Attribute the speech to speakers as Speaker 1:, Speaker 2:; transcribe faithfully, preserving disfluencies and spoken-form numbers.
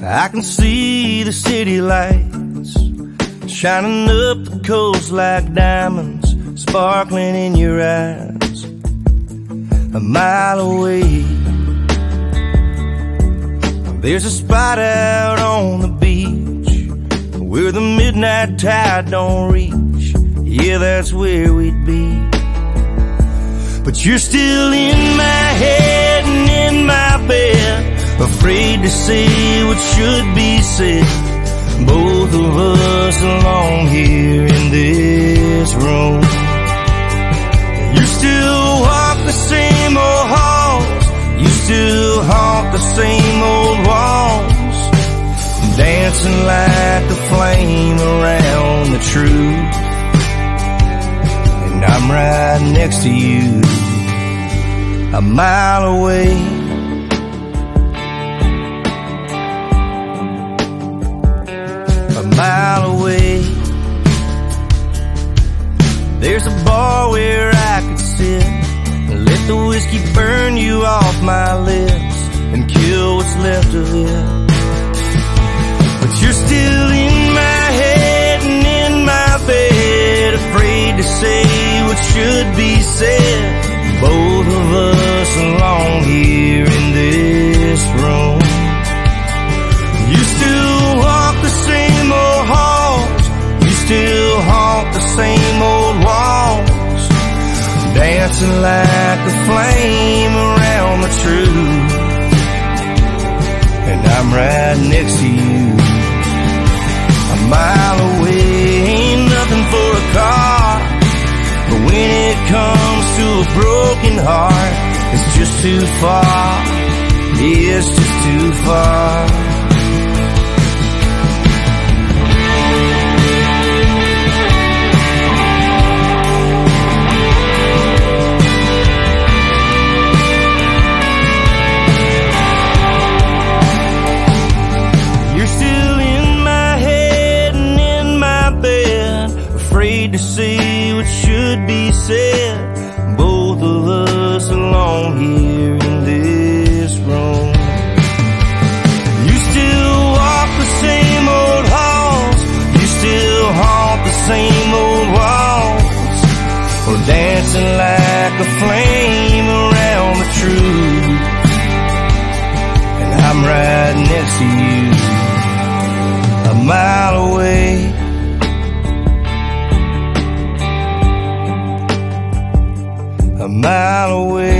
Speaker 1: I can see the city lights shining up the coast like diamonds, sparkling in your eyes. A mile away, there's a spot out on the beach where the midnight tide don't reach. Yeah, that's where we'd be. But you're still in my head and in my bed, afraid to say what should be said. Both of us alone here in this room. You still walk the same old halls, you still haunt the same old walls, dancing like a flame around the truth. And I'm right next to you, a mile away. A mile away, there's a bar where I could sit and let the whiskey burn you off my lips and kill what's left of it. But you're still in my head and in my bed, afraid to say what should be said. Both of us alone here in this room. You still walk the same old halls, you still haunt the same old walls, dancing like a flame around the truth. And I'm right next to you, a mile away. Ain't nothing for a car, but when it comes to a broken heart, it's just too far. It's just too far. To see what should be said, both of us alone here in this room. You still walk the same old halls, you still haunt the same old walls, or dancing like a flame around the truth. And I'm right next to you, a mile away. A mile away.